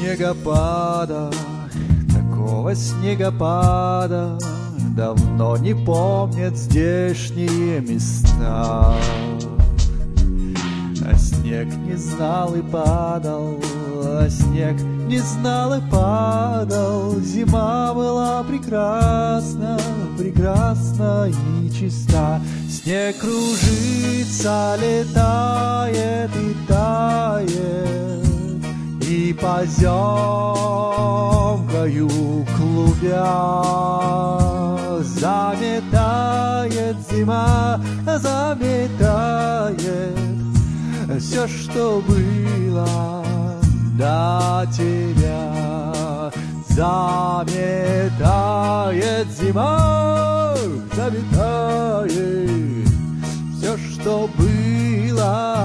снегопада, такого снегопада давно не помнят здешние места. А снег не знал и падал, а снег не знал и падал. Зима была прекрасна, прекрасна и чиста. Снег кружится, летает и тает, и поземкою клубя заметает зима, заметает все, что было до тебя. Заметает зима, заметает все, что было